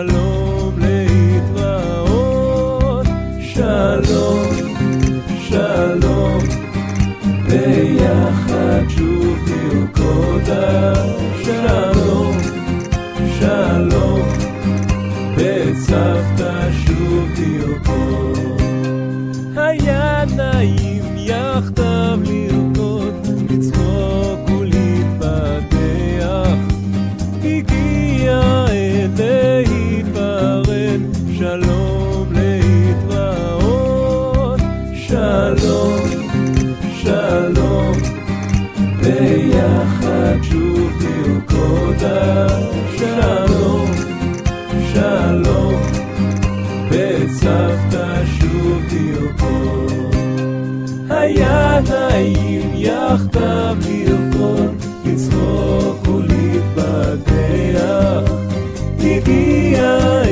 שלום להתראות, שלום, שלום, ביחד שוב נרקודה, שלום, שלום, בצוותא שוב נרקוד. היה נעים יחדיו לרקוד, לצחוק ולהתפתח, הגיע עת להיפרד, שלום להתראות, שלום, שלום, ביחד שוב נרקודה, שלום, שלום, בצוותא שוב נרקוד. היה נעים יחדיו לרקוד, לצחוק ולהתבדח, הגיע